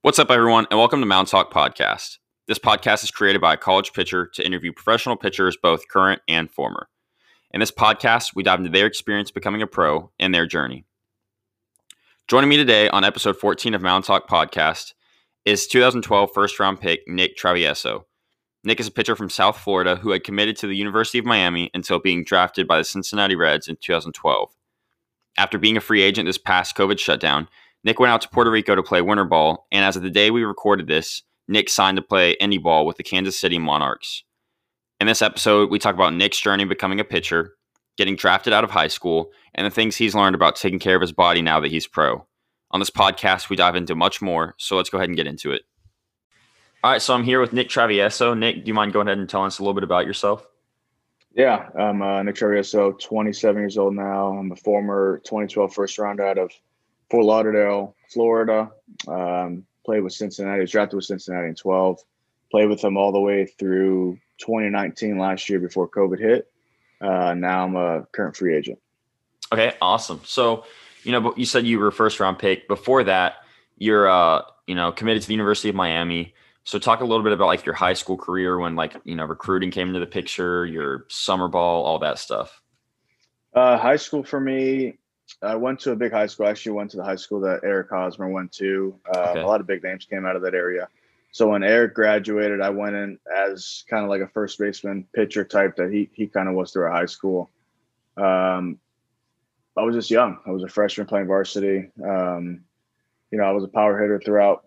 What's up, everyone, and welcome to Mound Talk Podcast. This podcast is created by a college pitcher to interview professional pitchers, both current and former. In this podcast, we dive into their experience becoming a pro and their journey. Joining me today on episode 14 of Mound Talk Podcast is 2012 first-round pick Nick Travieso. Nick is a pitcher from South Florida who had committed to the University of Miami until being drafted by the Cincinnati Reds in 2012. After being a free agent this past COVID shutdown, Nick went out to Puerto Rico to play winter ball, and as of the day we recorded this, Nick signed to play indie ball with the Kansas City Monarchs. In this episode, we talk about Nick's journey becoming a pitcher, getting drafted out of high school, and the things he's learned about taking care of his body now that he's pro. On this podcast, we dive into much more, so let's go ahead and get into it. All right, so I'm here with Nick Travieso. Nick, do you mind going ahead and telling us a little bit about yourself? Yeah, I'm Nick Travieso, 27 years old now. I'm a former 2012 first rounder out of Fort Lauderdale, Florida. Played with Cincinnati, was drafted with Cincinnati in 12. Played with them all the way through 2019 last year before COVID hit. Now I'm a current free agent. Okay, awesome. So, you said you were a first round pick. Before that, you're, committed to the University of Miami. So talk a little bit about like your high school career when recruiting came into the picture, your summer ball, all that stuff. High school for me, I went to a big high school. I actually went to the high school that Eric Hosmer went to. A lot of big names came out of that area. So when Eric graduated, I went in as kind of like a first baseman pitcher type that he kind of was through high school. I was just young. I was a freshman playing varsity. I was a power hitter throughout,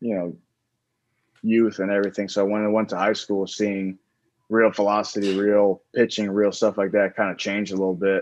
youth and everything. So when I went to high school, seeing real velocity, real pitching, real stuff like that kind of changed a little bit.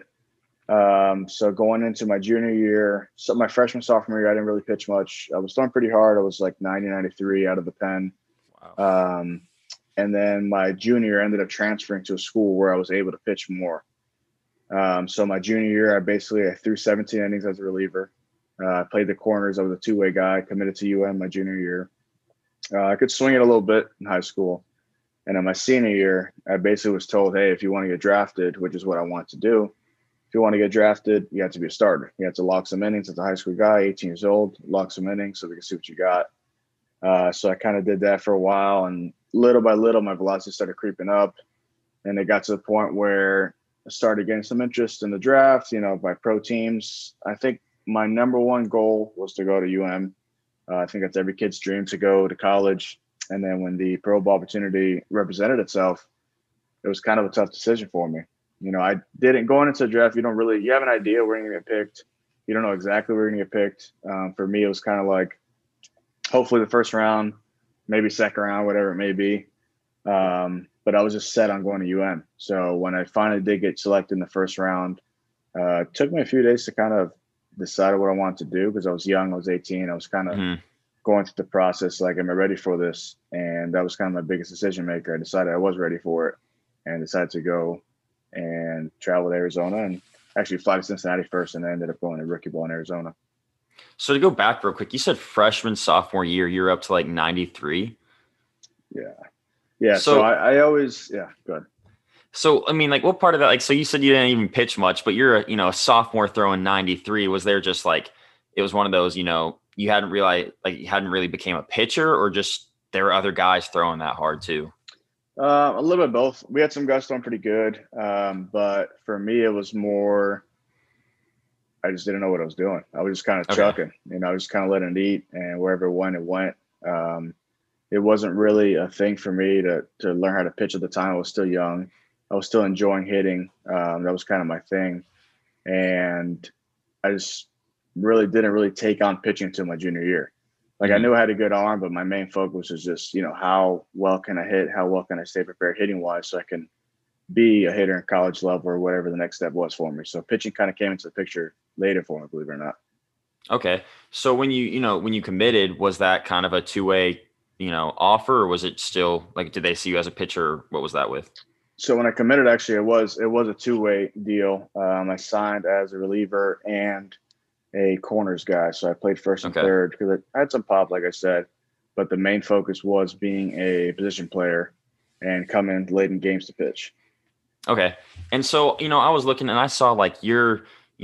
So going into my junior year, so my freshman, sophomore year, I didn't really pitch much. I was throwing pretty hard. I was like 90, 93 out of the pen. Wow. And then my junior year, I ended up transferring to a school where I was able to pitch more. So my junior year, I threw 17 innings as a reliever. I played the corners. I was a two-way guy, committed to UM my junior year. I could swing it a little bit in high school. And in my senior year, I basically was told, hey, if you want to get drafted, which is what I want to do, if you want to get drafted, you have to be a starter. You have to log some innings as a high school guy, 18 years old, log some innings so we can see what you got. So I kind of did that for a while. And little by little, my velocity started creeping up. And it got to the point where I started getting some interest in the draft, by pro teams. I think my number one goal was to go to UM. I think that's every kid's dream, to go to college. And then when the pro ball opportunity represented itself, it was kind of a tough decision for me. I didn't going into the draft. You have an idea where you're going to get picked. You don't know exactly where you're going to get picked. For me, it was kind of like, hopefully the first round, maybe second round, whatever it may be. But I was just set on going to UM. So when I finally did get selected in the first round, it took me a few days to kind of decide what I wanted to do, because I was young. I was 18. I was kind of going through the process, like, am I ready for this? And that was kind of my biggest decision maker. I decided I was ready for it and decided to go and travel to Arizona and actually fly to Cincinnati first, and I ended up going to rookie ball in Arizona. So to go back real quick, you said freshman, sophomore year, you're up to like 93. Yeah. So I always, go ahead. So, I mean, like, what part of that, so you said you didn't even pitch much, but you're a sophomore throwing 93. Was there just like, it was one of those, you hadn't realized, like, you hadn't really became a pitcher, or just there were other guys throwing that hard too? A little bit of both. We had some guys throwing pretty good. But for me, it was more, I just didn't know what I was doing. I was just kind of chucking, I was just kind of letting it eat, and wherever it went. It wasn't really a thing for me to learn how to pitch at the time. I was still young. I was still enjoying hitting. That was kind of my thing. And I just didn't take on pitching until my junior year. Like, I knew I had a good arm, but my main focus was just, how well can I hit? How well can I stay prepared hitting wise so I can be a hitter in college level or whatever the next step was for me. So pitching kind of came into the picture later for me, believe it or not. Okay. So when you committed, was that kind of a two-way, offer, or was it still like, did they see you as a pitcher? What was that with? So when I committed, actually, it was a two-way deal. I signed as a reliever and a corners guy. So I played first and third because I had some pop, like I said, but the main focus was being a position player and come in late in games to pitch. Okay. And so, I was looking and I saw like your,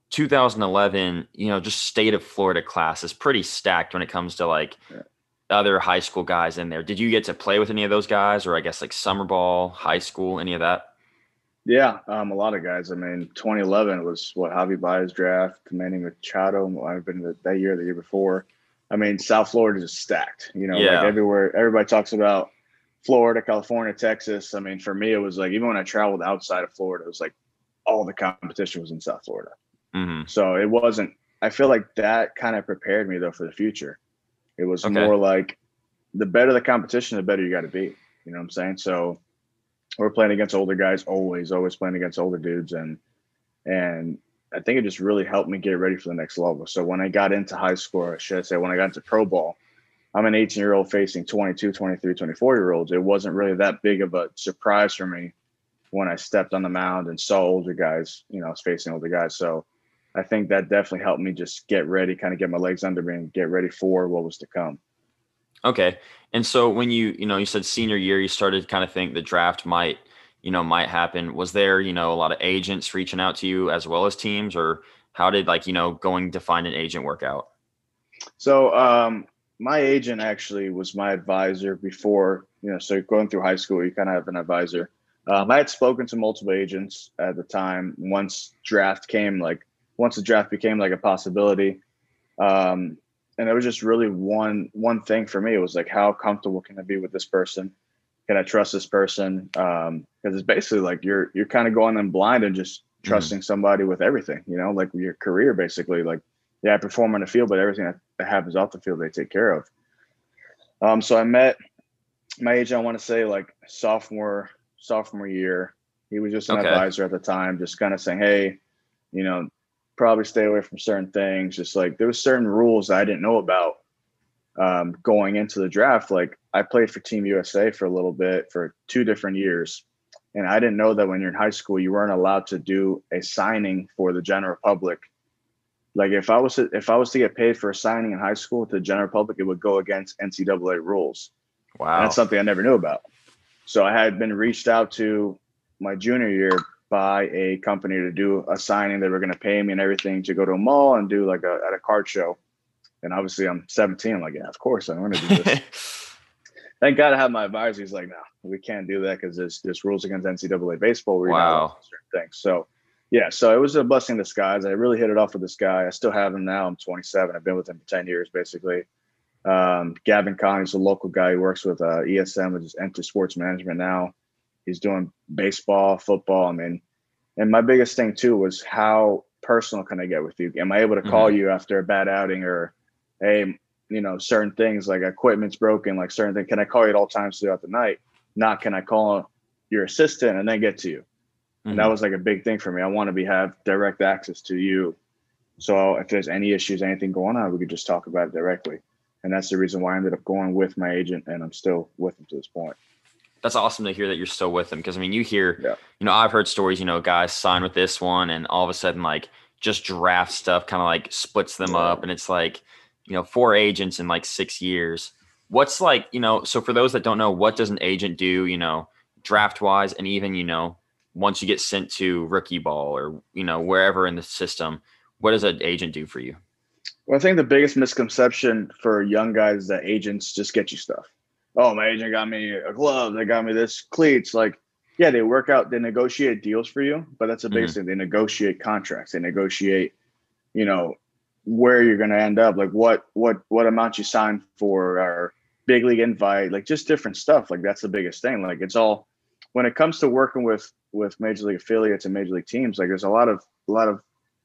2011, just state of Florida class is pretty stacked when it comes to like Yeah. other high school guys in there. Did you get to play with any of those guys, or I guess like summer ball, high school, any of that? Yeah, a lot of guys. I mean, 2011 was what Javi Baez draft, Manny Machado might have been that year, the year before. I mean, South Florida is stacked. Like Yeah. everywhere, everybody talks about Florida, California, Texas. I mean, for me, it was like even when I traveled outside of Florida, it was like all the competition was in South Florida. Hmm. So it wasn't. I feel like that kind of prepared me though for the future. It was Okay. more like the better the competition, the better you got to be. You know what I'm saying? So we're playing against older guys, always playing against older dudes, and I think it just really helped me get ready for the next level. So when I got into high school, or should I say when I got into pro ball, I'm an 18-year-old facing 22, 23, 24-year-olds. It wasn't really that big of a surprise for me when I stepped on the mound and saw older guys, I was facing older guys. So I think that definitely helped me just get ready, kind of get my legs under me and get ready for what was to come. Okay. And so when you said senior year, you started to kind of think the draft might happen. Was there, a lot of agents reaching out to you as well as teams, or how did like, going to find an agent work out? So my agent actually was my advisor before, so going through high school, you kind of have an advisor. I had spoken to multiple agents at the time once the draft became like a possibility. And it was just really one thing for me. It was like, how comfortable can I be with this person? Can I trust this person? Because it's basically like you're kind of going in blind and just Hmm. trusting somebody with everything, like your career basically. Like, yeah, I perform on the field, but everything that happens off the field, they take care of. So I met my agent, I want to say like sophomore year. He was just an Okay. advisor at the time, just kind of saying, hey, you know, probably stay away from certain things. Just like there was certain rules I didn't know about going into the draft. Like I played for Team USA for a little bit for 2 different years. And I didn't know that when you're in high school, you weren't allowed to do a signing for the general public. Like if I was to get paid for a signing in high school to the general public, it would go against NCAA rules. And that's Wow. something I never knew about. So I had been reached out to my junior year by a company to do a signing. They were going to pay me and everything to go to a mall and do like at a card show. And obviously I'm 17. I'm like, yeah, of course I want to do this. Thank God I have my advisor. He's like, no, we can't do that because there's rules against NCAA baseball where you're not allowed to Wow. do certain things. So yeah, so it was a blessing in disguise. I really hit it off with this guy. I still have him now. I'm 27. I've been with him for 10 years basically. Gavin Conn, he's a local guy. He works with ESM, which is Enter Sports Management now. He's doing baseball, football. I mean, and my biggest thing too was how personal can I get with you? Am I able to call Hmm. you after a bad outing or, hey, certain things like equipment's broken, like certain things. Can I call you at all times throughout the night? Not can I call your assistant and then get to you? And that Hmm. was like a big thing for me. I want to have direct access to you. So if there's any issues, anything going on, we could just talk about it directly. And that's the reason why I ended up going with my agent, and I'm still with him to this point. That's awesome to hear that you're still with them. Because I mean, you hear, Yeah. I've heard stories, guys sign with this one, and all of a sudden, like, just draft stuff kind of like splits them Yeah. up, and it's like, 4 agents in like 6 years. What's like, so for those that don't know, what does an agent do, draft wise, and even, once you get sent to rookie ball or, wherever in the system, what does an agent do for you? Well, I think the biggest misconception for young guys is that agents just get you stuff. Oh, my agent got me a glove. They got me this cleats. Like, yeah, they negotiate deals for you, but that's the biggest Hmm. thing. They negotiate contracts. They negotiate, you know, where you're going to end up, like what amount you sign for, or big league invite, like just different stuff. Like that's the biggest thing. Like it's all when it comes to working with major league affiliates and major league teams. Like there's a lot of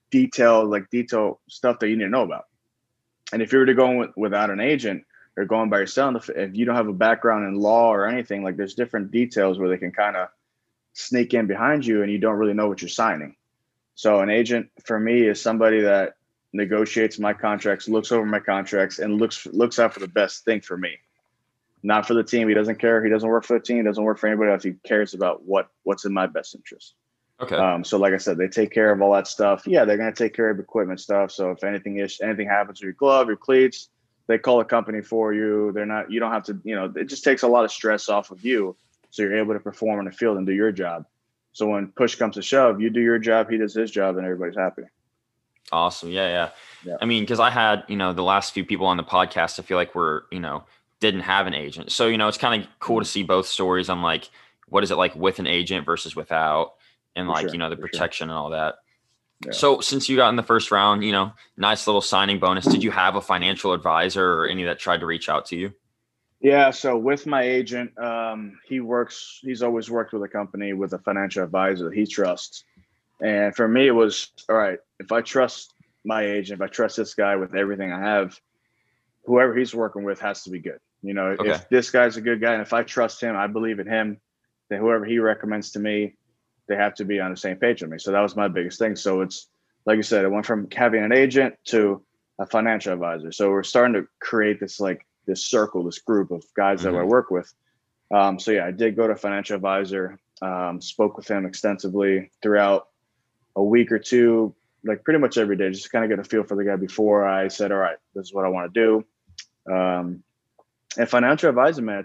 detail stuff that you need to know about. And if you were to go without an agent or going by yourself, if you don't have a background in law or anything, like there's different details where they can kind of sneak in behind you and you don't really know what you're signing. So an agent for me is somebody that negotiates my contracts, looks over my contracts, and looks out for the best thing for me, not for the team. He doesn't care. He doesn't work for the team. He doesn't work for anybody else. He cares about what's in my best interest. Okay. So like I said, they take care of all that stuff. Yeah, they're gonna take care of equipment stuff. So if anything happens to your glove, your cleats, they call a company for you. You don't have to, it just takes a lot of stress off of you. So you're able to perform in the field and do your job. So when push comes to shove, you do your job, he does his job, and everybody's happy. Awesome. Yeah, yeah. Yeah. I mean, because I had, the last few people on the podcast, I feel like were, didn't have an agent. So, it's kind of cool to Mhm. see both stories on like, what is it like with an agent versus without, and For like, sure. the For sure. protection and all that. Yeah. So, since you got in the first round, nice little signing bonus, did you have a financial advisor or any that tried to reach out to you? Yeah. So with my agent, he's always worked with a company with a financial advisor that he trusts. And for me, it was all right. If I trust my agent, if I trust this guy with everything I have, whoever he's working with has to be good. Okay. If this guy's a good guy and if I trust him, I believe in him, then whoever he recommends to me, they have to be on the same page with me. So that was my biggest thing. So it's like you said, it went from having an agent to a financial advisor. So we're starting to create this circle, this group of guys that I Hmm. work with. So yeah, I did go to a financial advisor, spoke with him extensively throughout a week or two, like pretty much every day, just to kind of get a feel for the guy before I said, all right, this is what I want to do. And financial advisor, man,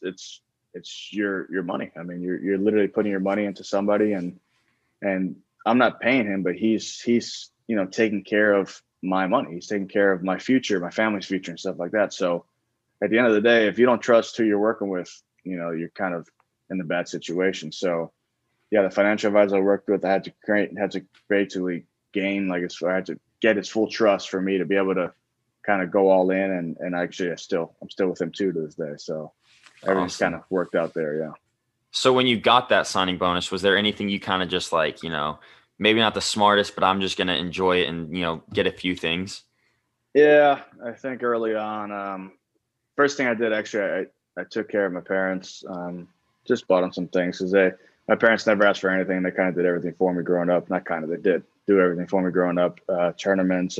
it's your money. I mean, you're literally putting your money into somebody, and I'm not paying him, but he's taking care of my money. He's taking care of my future, my family's future, and stuff like that. So at the end of the day, if you don't trust who you're working with, you're kind of in a bad situation. So yeah, the financial advisor I worked with, I had to basically gain I had to get his full trust for me to be able to kind of go all in, and actually I'm still with him too to this day. So everything's kind Awesome. of worked out there. Yeah. So, when you got that signing bonus, was there anything you kind of just like, maybe not the smartest, but I'm just going to enjoy it and, get a few things? Yeah, I think early on, first thing I did actually, I took care of my parents. Just bought them some things because my parents never asked for anything. They kind of did everything for me growing up. Not kind of, they did do everything for me growing up. Tournaments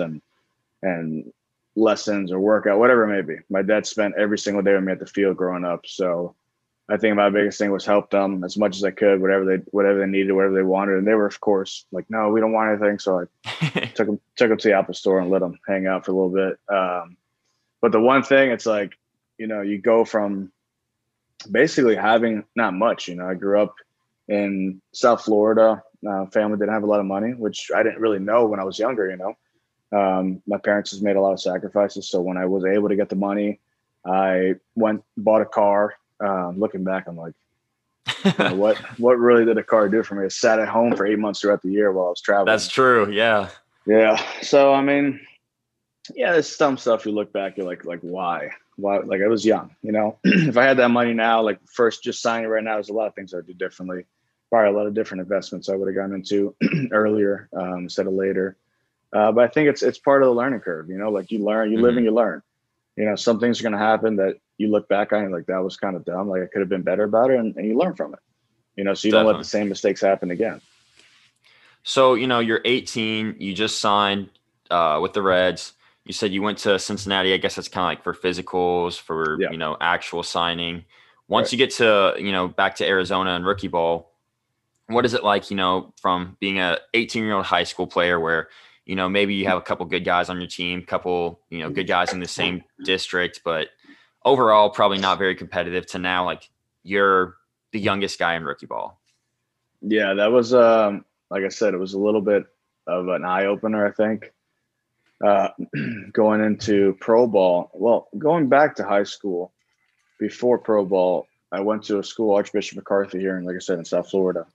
and lessons or workout, whatever it may be. My dad spent every single day with me at the field growing up. So I think my biggest thing was help them as much as I could, whatever they needed, whatever they wanted. And they were, of course, like, no, we don't want anything. So I took them to the Apple store and let them hang out for a little bit. But the one thing, it's like, you go from basically having not much. I grew up in South Florida. Family didn't have a lot of money, which I didn't really know when I was younger. My parents has made a lot of sacrifices. So when I was able to get the money, I bought a car. Looking back, I'm like, what really did a car do for me? I sat at home for 8 months throughout the year while I was That's traveling. true. Yeah. Yeah. So, I mean, yeah, there's some stuff you look back, you're like, why? Like I was young, if I had that money now, like first just signing right now, there's a lot of things I'd do differently. Probably a lot of different investments I would have gotten into earlier instead of later. But I think it's part of the learning curve, like you learn, you live Hmm. and you learn. Some things are going to happen that you look back on and like, that was kind of dumb. Like I could have been better about it, and you learn from it, so you don't let the Definitely. same mistakes happen again. So, you're 18, you just signed with the Reds. You said you went to Cincinnati. I guess that's kind of like for physicals, for, Yeah. actual signing. Right. Once you get to, back to Arizona and rookie ball, what is it like, from being a 18-year-old high school player where, maybe you have a couple good guys on your team, couple, good guys in the same district, but overall probably not very competitive to now like you're the youngest guy in rookie ball. Yeah. That was, like I said, it was a little bit of an eye opener, I think. Uh, Going into pro ball, well, going back to high school before pro ball, I went to a school, Archbishop McCarthy here, and like I said, in South Florida.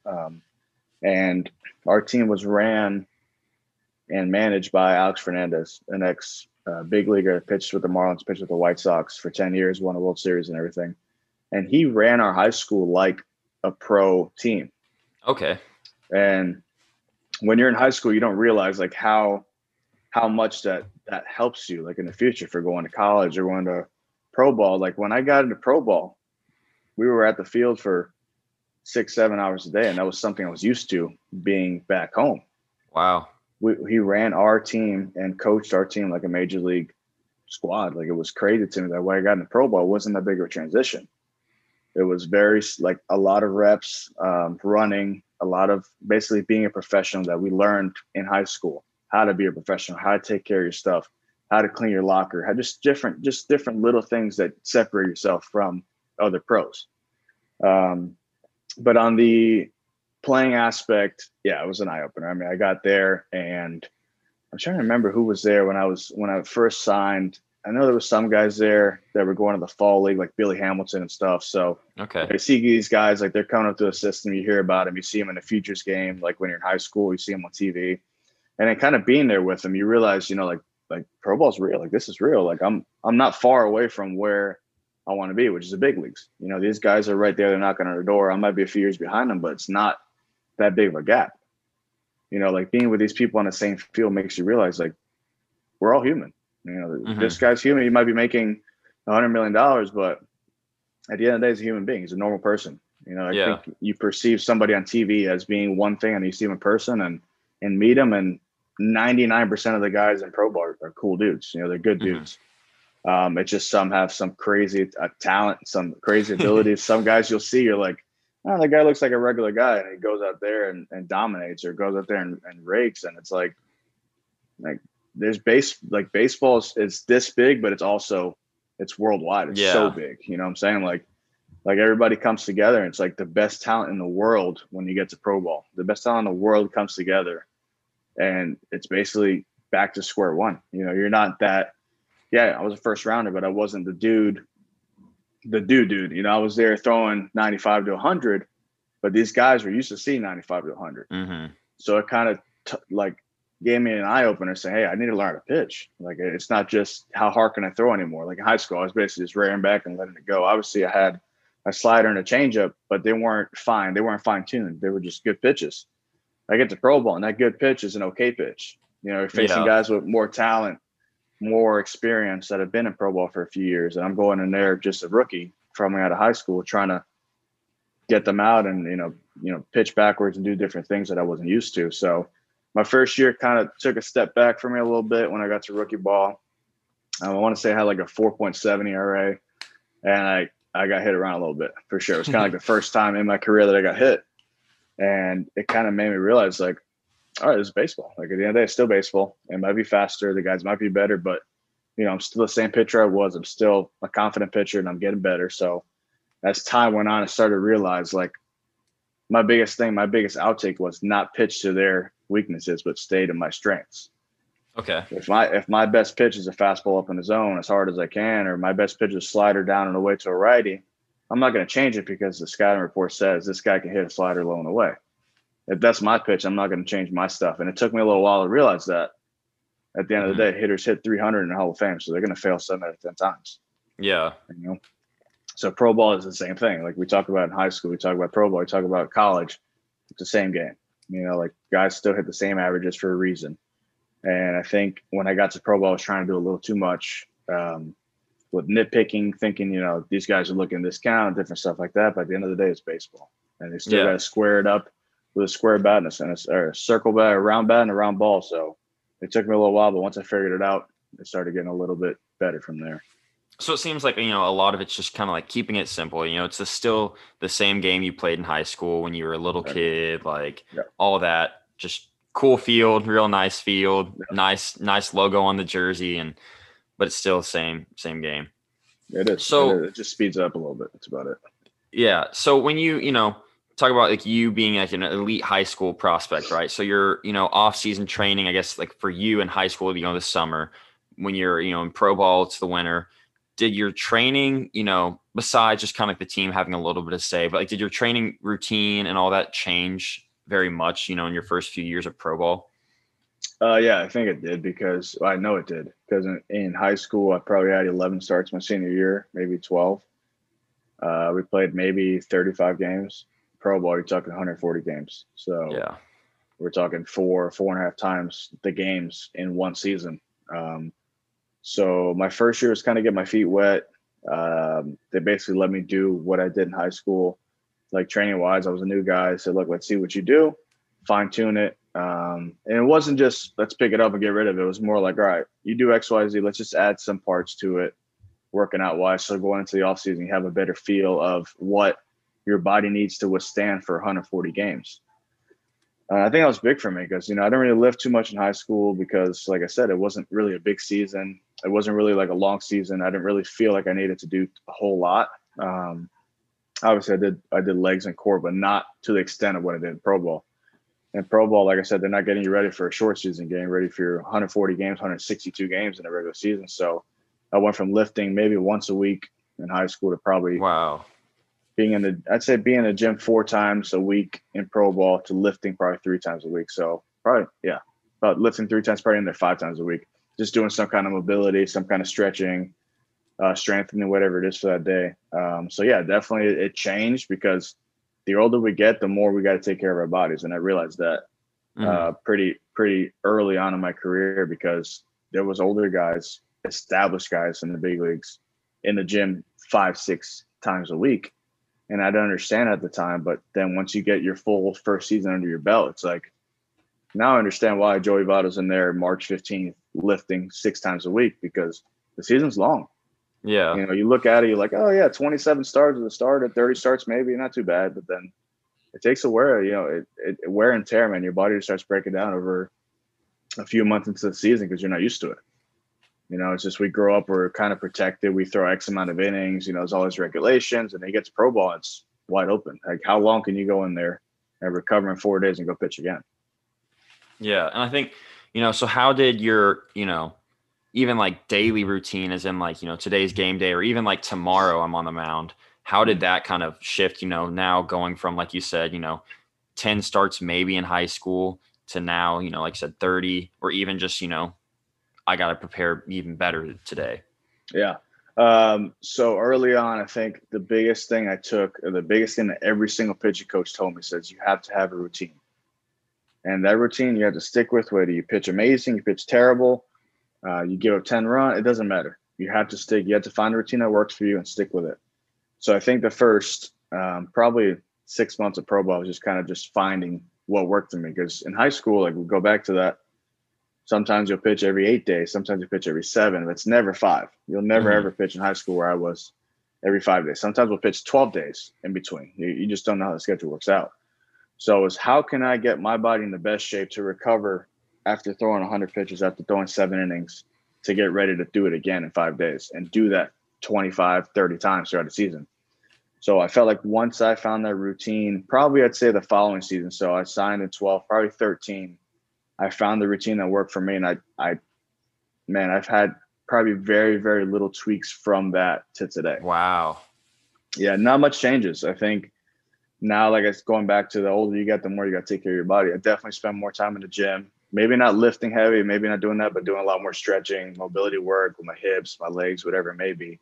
And our team was ran and managed by Alex Fernandez, an ex big leaguer that pitched with the Marlins, pitched with the White Sox for 10 years, won a World Series and everything. And he ran our high school like a pro team. Okay. And when you're in high school, you don't realize like how much that helps you like in the future for going to college or going to pro ball. Like when I got into pro ball, we were at the field for 6-7 hours a day, and that was something I was used to being back home. Wow. He ran our team and coached our team like a major league squad. Like it was crazy to me that when I got into pro ball, it wasn't that big of a transition. It was very like a lot of reps, running, a lot of basically being a professional that we learned in high school, how to be a professional, how to take care of your stuff, how to clean your locker, how just different little things that separate yourself from other pros. Um, but on the playing aspect, yeah, it was an eye opener. I mean, I got there and I'm trying to remember who was there when I first signed. I know there was some guys there that were going to the fall league, like Billy Hamilton and stuff. So Okay. I see these guys like they're coming up to a system. You hear about them. You see them in a futures game, like when you're in high school. You see them on TV, and then kind of being there with them, you realize, like pro ball's real. Like this is real. Like I'm not far away from where I want to be, which is the big leagues. These guys are right there. They're knocking on the door. I might be a few years behind them, but it's not that big of a gap. Like being with these people on the same field makes you realize like we're all human. This guy's human. He might be making $100 million, but at the end of the day, he's a human being. He's a normal person. I think you perceive somebody on TV as being one thing, and you see him in person and meet him, and 99% of the guys in pro ball are cool dudes. They're good dudes. It's just some have some crazy talent, some crazy abilities. Some guys you'll see, you're like, oh, that guy looks like a regular guy, and he goes out there and dominates, or goes out there and rakes, and it's like there's baseball is this big, but it's worldwide. It's so big. You know what I'm saying? Like everybody comes together, and it's like the best talent in the world when you get to pro ball. The best talent in the world comes together, and it's basically back to square one. You're not that. Yeah, I was a first rounder, but I wasn't the dude. I was there throwing 95 to 100, but these guys were used to seeing 95 to 100. So it kind of gave me an eye opener, saying, hey, I need to learn to pitch. Like, it's not just how hard can I throw anymore. Like in high school, I was basically just rearing back and letting it go. Obviously, I had a slider and a changeup, but they weren't fine. They weren't fine tuned. They were just good pitches. I get to pro ball, and that good pitch is an okay pitch. You're facing guys with more talent, more experience that have been in pro ball for a few years, and I'm going in there just a rookie coming out of high school, trying to get them out and pitch backwards and do different things that I wasn't used to. So my first year kind of took a step back for me a little bit when I got to rookie ball. I want to say I had like a 4.7 ERA, and I got hit around a little bit for sure. It was kind of like the first time in my career that I got hit, and it kind of made me realize like, all right, this is baseball. Like at the end of the day, it's still baseball. It might be faster. The guys might be better, but I'm still the same pitcher I was. I'm still a confident pitcher, and I'm getting better. So as time went on, I started to realize like my biggest outtake was not pitch to their weaknesses, but stay to my strengths. Okay. If my best pitch is a fastball up in the zone as hard as I can, or my best pitch is a slider down and away to a righty, I'm not going to change it because the scouting report says this guy can hit a slider low and away. If that's my pitch, I'm not going to change my stuff. And it took me a little while to realize that. At the end of the day, hitters hit 300 in the Hall of Fame, so they're going to fail 7 out of 10 times. Yeah. So pro ball is the same thing. Like we talk about in high school, we talk about pro ball, we talk about college. It's the same game. Like guys still hit the same averages for a reason. And I think when I got to pro ball, I was trying to do a little too much with nitpicking, thinking, these guys are looking this count, different stuff like that. But at the end of the day, it's baseball. And they still got to square it up with a square bat and a circle bat, a round bat, and a round ball. So it took me a little while, but once I figured it out, it started getting a little bit better from there. So it seems like, a lot of it's just kind of like keeping it simple. It's still the same game you played in high school when you were a little kid, like all that, just cool field, real nice field, nice logo on the jersey, but it's still the same game. It is. So it just speeds up a little bit. That's about it. Yeah. So when you talk about like you being like an elite high school prospect, right? So you're, off season training, I guess like for you in high school, this summer when you're, in pro ball, it's the winter. Did your training, besides just kind of like the team having a little bit of say, but like, did your training routine and all that change very much, in your first few years of pro ball? Yeah, I think it did because I know it did because in high school, I probably had 11 starts my senior year, maybe 12. We played maybe 35 games. Pro ball, you're talking 140 games. So yeah, we're talking 4.5 times the games in one season. So my first year was kind of get my feet wet. They basically let me do what I did in high school, like training wise. I was a new guy. I said, look, let's see what you do, fine tune it. And it wasn't just let's pick it up and get rid of it. It was more like, all right, you do X, Y, Z. Let's just add some parts to it, working out wise. So going into the off season, you have a better feel of what your body needs to withstand for 140 games. I think that was big for me because, I didn't really lift too much in high school because, like I said, it wasn't really a big season. It wasn't really like a long season. I didn't really feel like I needed to do a whole lot. Obviously, I did legs and core, but not to the extent of what I did in pro ball. in pro ball, like I said, they're not getting you ready for a short season, getting ready for your 140 games, 162 games in a regular season. So I went from lifting maybe once a week in high school to probably Wow. being in the gym 4 times a week in pro ball to lifting probably 3 times a week. So probably, yeah, about lifting 3 times, probably in there 5 times a week, just doing some kind of mobility, some kind of stretching, strengthening, whatever it is for that day. So yeah, definitely it changed because the older we get, the more we got to take care of our bodies. And I realized that pretty early on in my career because there was older guys, established guys in the big leagues in the gym 5-6 times a week. And I didn't understand at the time, but then once you get your full first season under your belt, it's like, now I understand why Joey Votto's in there March 15th lifting 6 times a week because the season's long. Yeah. You know, you look at it, you're like, oh yeah, 27 starts at the start, at 30 starts, maybe not too bad. But then it takes a wear, it wear and tear, man. Your body just starts breaking down over a few months into the season because you're not used to it. You know, it's just we grow up, we're kind of protected. We throw X amount of innings, there's always regulations, and then you get to pro ball, it's wide open. Like, how long can you go in there and recover in 4 days and go pitch again? Yeah. And I think, so how did your, even like daily routine, as in like, today's game day, or even like tomorrow I'm on the mound, how did that kind of shift, now going from, like you said, 10 starts maybe in high school to now, like I said, 30, or even just, I got to prepare even better today. Yeah. So early on, I think the biggest thing that every single pitching coach told me says you have to have a routine. And that routine you have to stick with, whether you pitch amazing, you pitch terrible, you give up 10 runs, it doesn't matter. You have to find a routine that works for you and stick with it. So I think the first probably 6 months of pro ball was just kind of just finding what worked for me. Because in high school, like we go back to that, sometimes you'll pitch every 8 days, sometimes you pitch every 7, but it's never 5. You'll never ever pitch in high school where I was every 5 days. Sometimes we'll pitch 12 days in between. You just don't know how the schedule works out. So it's how can I get my body in the best shape to recover after throwing 100 pitches, after throwing 7 innings, to get ready to do it again in 5 days and do that 25, 30 times throughout the season. So I felt like once I found that routine, probably I'd say the following season. So I signed in 12, probably 13. I found the routine that worked for me. And I've had probably very, very little tweaks from that to today. Wow. Yeah, not much changes. I think now, like it's going back to the older you get, the more you got to take care of your body. I definitely spend more time in the gym, maybe not lifting heavy, maybe not doing that, but doing a lot more stretching, mobility work with my hips, my legs, whatever it may be.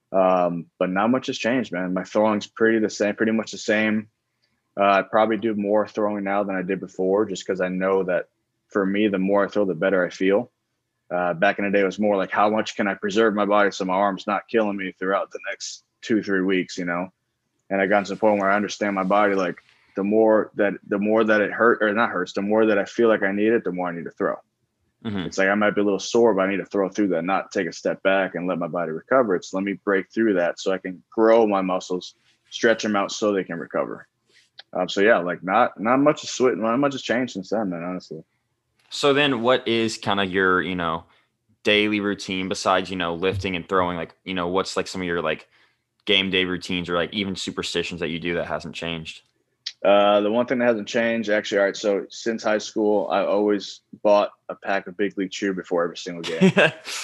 But not much has changed, man. My throwing's pretty much the same. I probably do more throwing now than I did before, just because I know that for me, the more I throw, the better I feel. Back in the day, it was more like, how much can I preserve my body so my arm's not killing me throughout the next 2-3 weeks, And I got to the point where I understand my body. Like the more that it hurts, the more that I feel like I need it, the more I need to throw. It's like I might be a little sore, but I need to throw through that, not take a step back and let my body recover. It's let me break through that so I can grow my muscles, stretch them out so they can recover. So yeah, like not much has changed since then, man, honestly. So then what is kind of your, daily routine besides, lifting and throwing? Like, what's like some of your like game day routines or like even superstitions that you do that hasn't changed? The one thing that hasn't changed, actually, all right, so since high school, I always bought a pack of Big League Chew before every single game.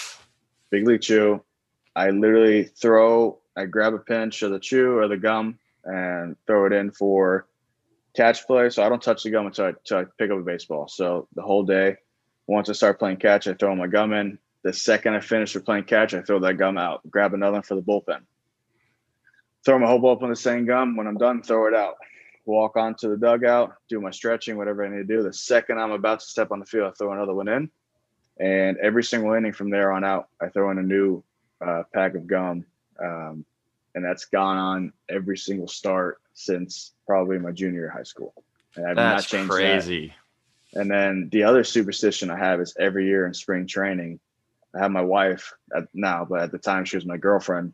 Big League Chew. I literally I grab a pinch of the chew or the gum and throw it in for catch play. So I don't touch the gum until I pick up a baseball. So the whole day, once I start playing catch, I throw my gum in. The second I finish with playing catch, I throw that gum out, grab another one for the bullpen. Throw my whole bullpen in the same gum. When I'm done, throw it out. Walk onto the dugout, do my stretching, whatever I need to do. The second I'm about to step on the field, I throw another one in. And every single inning from there on out, I throw in a new pack of gum. And that's gone on every single start since probably my junior year of high school. And I've not changed crazy. That. And then the other superstition I have is every year in spring training, I have my wife now, but at the time she was my girlfriend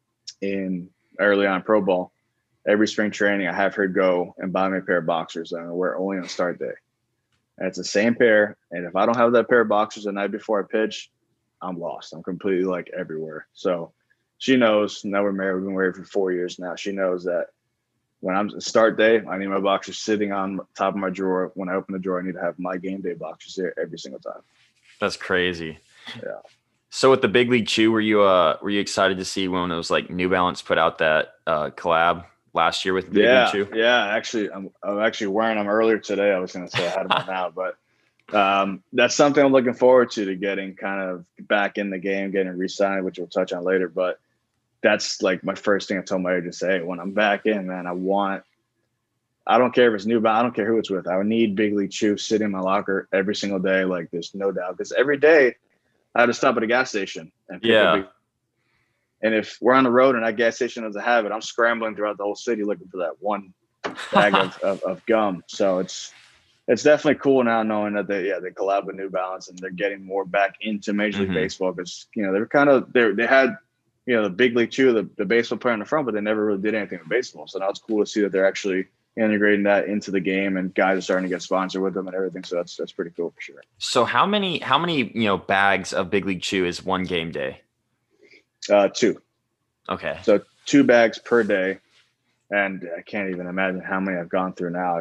early on pro ball. Every spring training, I have her go and buy me a pair of boxers that I wear only on start day. And it's the same pair. And if I don't have that pair of boxers the night before I pitch, I'm lost. I'm completely like everywhere. So she knows. Now we're married. We've been married for 4 years now. She knows that when I'm start day, I need my boxers sitting on top of my drawer. When I open the drawer, I need to have my game day boxers there every single time. That's crazy. Yeah. So with the Big League Chew, were you excited to see when it was like New Balance put out that collab last year with Big League Yeah, Chew? yeah. Actually, I'm actually wearing them earlier today. I was going to say I had them on now, but that's something I'm looking forward to getting kind of back in the game, getting re-signed, which we'll touch on later. But that's like my first thing I told my agent to say when I'm back in, man. I don't care if it's new, but I don't care who it's with. I would need Big League Chew sitting in my locker every single day. Like there's no doubt, because every day I had to stop at a gas station and pick up. Yeah. And if we're on the road and that gas station doesn't have it, I'm scrambling throughout the whole city looking for that one bag of gum. So it's definitely cool now knowing that they collab with New Balance and they're getting more back into Major League Baseball, because they had the Big League Chew, the baseball player in the front, but they never really did anything with baseball. So now it's cool to see that they're actually integrating that into the game, and guys are starting to get sponsored with them and everything. So that's pretty cool for sure. So how many bags of Big League Chew is one game day? 2. Okay. So 2 bags per day, and I can't even imagine how many I've gone through now.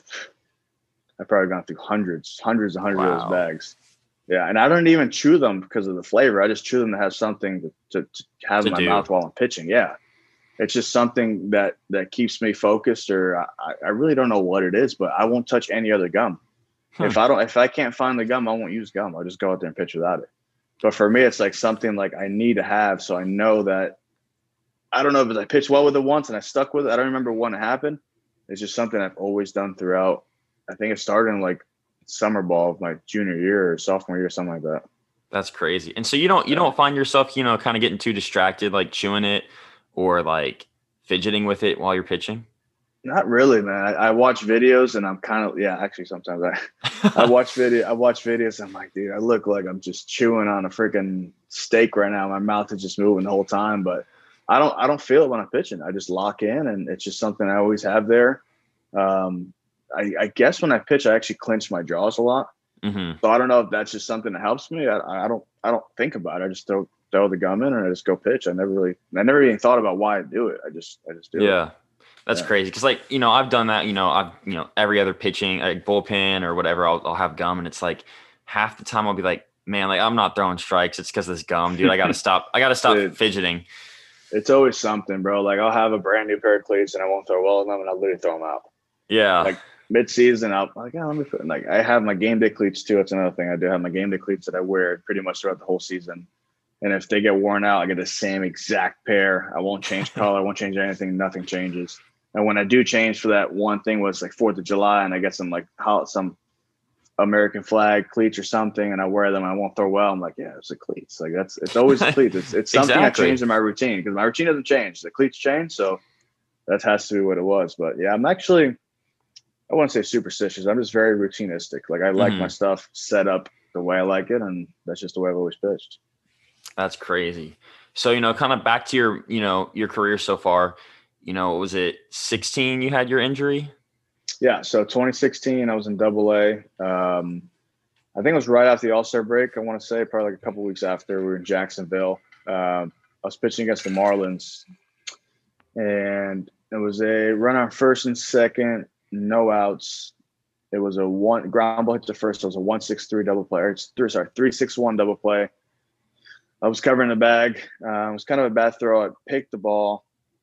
I've probably gone through hundreds of those bags. Yeah, and I don't even chew them because of the flavor. I just chew them to have something to have in my mouth while I'm pitching. Yeah, it's just something that keeps me focused. Or I really don't know what it is, but I won't touch any other gum. If I can't find the gum, I won't use gum. I'll just go out there and pitch without it. But for me, it's like something like I need to have, so I know that. I don't know if I pitched well with it once and I stuck with it. I don't remember when it happened. It's just something I've always done throughout. I think it started in like summer ball of my junior year or sophomore year, something like that. That's crazy. And so you don't find yourself, kind of getting too distracted, like chewing it or like fidgeting with it while you're pitching? Not really, man. I watch videos and I'm kind of, actually sometimes I watch videos. I'm like, dude, I look like I'm just chewing on a freaking steak right now. My mouth is just moving the whole time, but I don't feel it when I'm pitching. I just lock in, and it's just something I always have there. I guess when I pitch, I actually clench my jaws a lot. Mm-hmm. So I don't know if that's just something that helps me. I don't think about it. I just throw the gum in and I just go pitch. I never even thought about why I do it. I just do it. Yeah. That's crazy. Cause like, I've done that, I've, every other pitching, like bullpen or whatever, I'll have gum, and it's like half the time I'll be like, man, like I'm not throwing strikes. It's cause of this gum, dude. I got to stop Dude, fidgeting. It's always something, bro. Like I'll have a brand new pair of cleats and I won't throw well in them, and I'll literally throw them out. Yeah. Like mid-season, I'll like, let me put, like, I have my game day cleats too. That's another thing I do. I have my game day cleats that I wear pretty much throughout the whole season. And if they get worn out, I get the same exact pair. I won't change color. I won't change anything. Nothing changes. And when I do change for that one thing was like 4th of July, and I get some some American flag cleats or something, and I wear them and I won't throw well, I'm like, yeah, it's the cleats. Like it's always the cleats. It's something I changed in my routine, because my routine doesn't change. The cleats change. So that has to be what it was. But yeah, I'm actually, I wouldn't say superstitious. I'm just very routinistic. Like I like my stuff set up the way I like it, and that's just the way I've always pitched. That's crazy. So, kind of back to your, your career so far, was it 16 you had your injury? Yeah. So 2016, I was in Double-A. I think it was right after the All-Star break. I want to say probably like a couple of weeks after. We were in Jacksonville. I was pitching against the Marlins, and it was a run on first and second, no outs. It was a one ground ball hit to first. It was a 1-6-3 double play. Or 3-6-1 double play. I was covering the bag. It was kind of a bad throw. I picked the ball,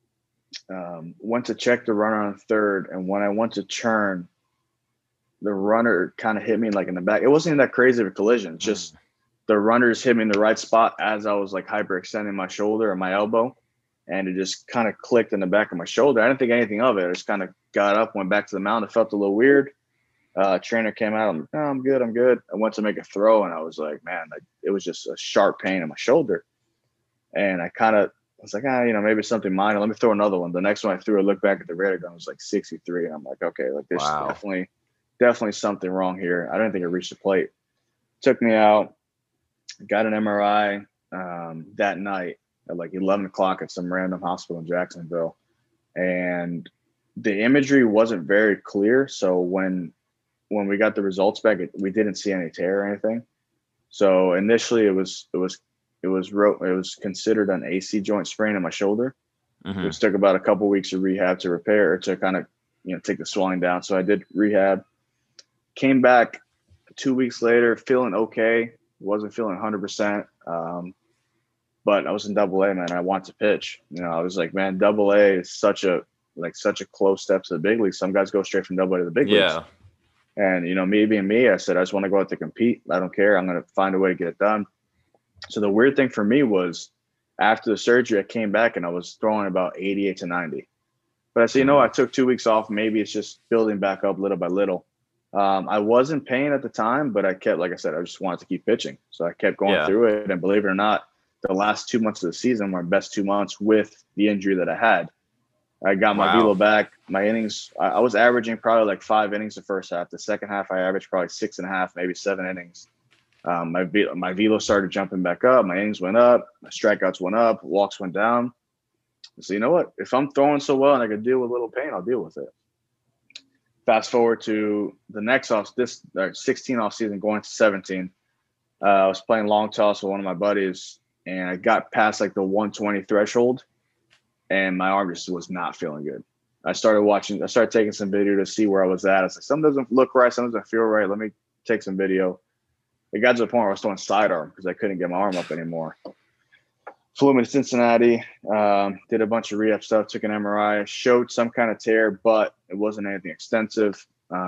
went to check the runner on third, and when I went to turn, the runner kind of hit me like in the back. It wasn't even that crazy of a collision. It's just the runners hit me in the right spot as I was like hyperextending my shoulder or my elbow, and it just kind of clicked in the back of my shoulder. I didn't think anything of it. I just kind of got up, went back to the mound. It felt a little weird. Trainer came out. I'm like, no, I'm good. I went to make a throw, and I was like, man, it was just a sharp pain in my shoulder. And I was like, maybe it's something minor. Let me throw another one. The next one I threw, I looked back at the radar gun, it was like 63. And I'm like, okay, like there's definitely something wrong here. I didn't think I reached the plate. Took me out, got an MRI that night at like 11 o'clock at some random hospital in Jacksonville. And the imagery wasn't very clear. So when we got the results back, we didn't see any tear or anything. So initially it was considered an AC joint sprain in my shoulder. Mm-hmm. which took about a couple weeks of rehab to repair, to kind of, take the swelling down. So I did rehab, came back 2 weeks later, feeling okay. Wasn't feeling 100%. But I was in Double A, man. I want to pitch. I was like, man, Double A is such a close step to the big leagues. Some guys go straight from Double A to the big leagues. And me being me, I said, I just want to go out to compete. I don't care. I'm going to find a way to get it done. So the weird thing for me was, after the surgery, I came back and I was throwing about 88 to 90. But I said, I took 2 weeks off. Maybe it's just building back up little by little. I was in pain at the time, but I kept, like I said, I just wanted to keep pitching. So I kept going through it. And believe it or not, the last 2 months of the season were my best 2 months with the injury that I had. I got my velo back. My innings, I was averaging probably like 5 innings the first half. The second half, I averaged probably 6.5, maybe 7 innings. My velo started jumping back up. My innings went up. My strikeouts went up. Walks went down. So you know what? If I'm throwing so well and I can deal with a little pain, I'll deal with it. Fast forward to the next 16 off season, going to 17. I was playing long toss with one of my buddies, and I got past like the 120 threshold, and my arm just was not feeling good. I started taking some video to see where I was at. I was like, something doesn't look right, something doesn't feel right. Let me take some video. It got to the point where I was throwing sidearm because I couldn't get my arm up anymore. Flew me to Cincinnati, did a bunch of rehab stuff, took an MRI, showed some kind of tear, but it wasn't anything extensive.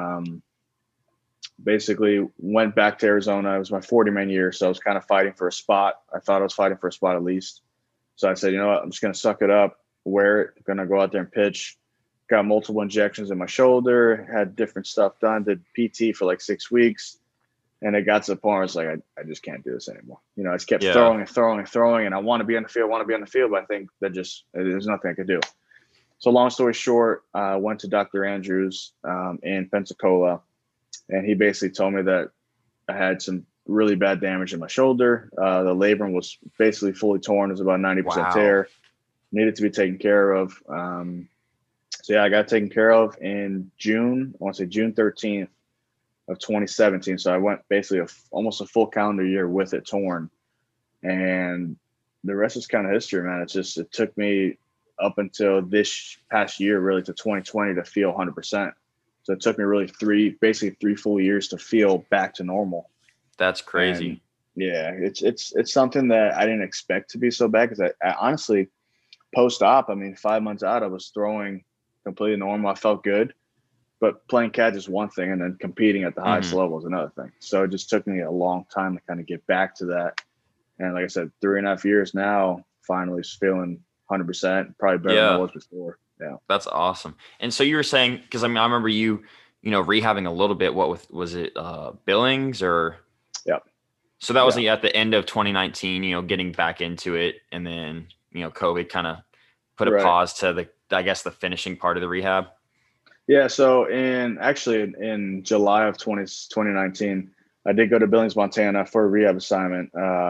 Basically went back to Arizona. It was my 40-man year, so I was kind of fighting for a spot. I thought I was fighting for a spot at least. So I said, you know what, I'm just going to suck it up, wear it, going to go out there and pitch. Got multiple injections in my shoulder, had different stuff done, did PT for like 6 weeks. And it got to the point where I was like, I just can't do this anymore. I just kept throwing, and I want to be on the field, but I think that there's nothing I could do. So long story short, I went to Dr. Andrews in Pensacola, and he basically told me that I had some really bad damage in my shoulder. The labrum was basically fully torn. It was about 90% tear. Needed to be taken care of. So yeah, I got taken care of in June. I want to say June 13th. Of 2017. So I went basically almost a full calendar year with it torn, and the rest is kind of history, man. It took me up until this past year, really, to 2020 to feel 100%. So it took me really three full years to feel back to normal. That's crazy. And yeah, it's something that I didn't expect to be so bad, because I honestly, post-op, 5 months out, I was throwing completely normal. I felt good. But playing catch is one thing, and then competing at the highest level is another thing. So it just took me a long time to kind of get back to that. And like I said, 3.5 years now, finally feeling 100%, probably better than I was before. Yeah. That's awesome. And so you were saying, because I remember you rehabbing a little bit. What was it, Billings or? Yep. So that was at the end of 2019, getting back into it. And then, COVID kind of put a pause to the finishing part of the rehab. Yeah, so in July of 2019, I did go to Billings, Montana for a rehab assignment.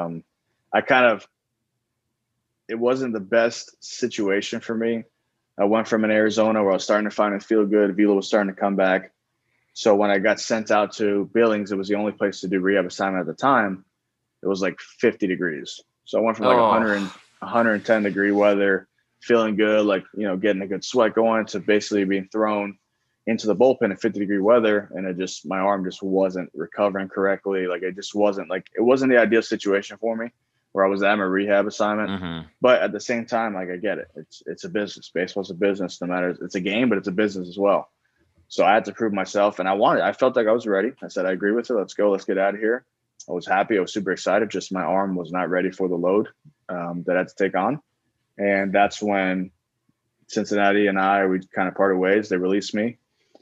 It wasn't the best situation for me. I went from an Arizona where I was starting to finally feel good. Velo was starting to come back. So when I got sent out to Billings, it was the only place to do rehab assignment at the time. It was like 50 degrees. So I went from 110 degree weather, feeling good, getting a good sweat going, to basically being thrown into the bullpen in 50-degree weather, and my arm just wasn't recovering correctly. It wasn't the ideal situation for me, where I was at my rehab assignment. Mm-hmm. But at the same time, I get it. It's a business. Baseball's a business. No matter, it's a game, but it's a business as well. So I had to prove myself, and I felt like I was ready. I said, I agree with it. Let's go. Let's get out of here. I was happy. I was super excited. Just my arm was not ready for the load that I had to take on, and that's when Cincinnati and we kind of parted ways. They released me.